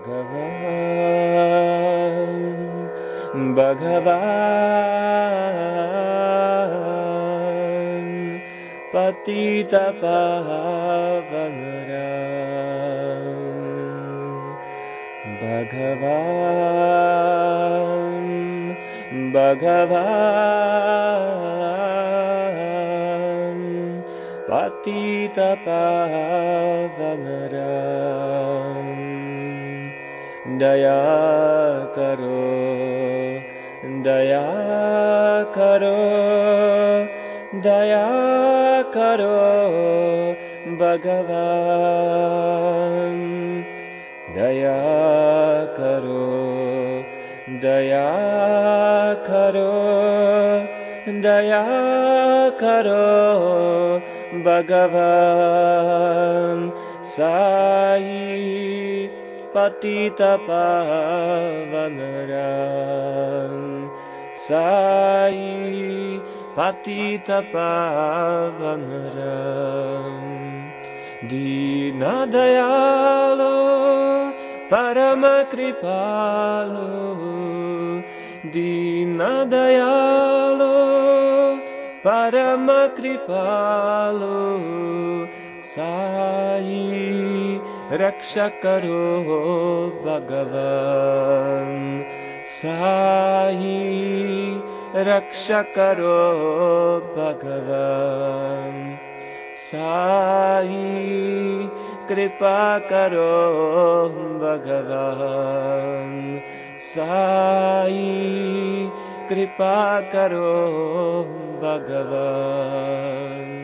Bhagavan Patita Pavanara Bhagavan Patita Pavanara Daya Karo Daya Karo Daya Karo Bhagavan Daya Karo Daya Karo Daya Karo Bhagavan Sai Patita Pavanara Sai Patita Pavanara Dina Dayalo Parama Kripalo Dina Dayalo Parama Kripalo Sai Raksha Karo Bhagavan Sai Raksha Karo Bhagavan Sai Kripa Karo Bhagavan Sai Kripa Karo Bhagavan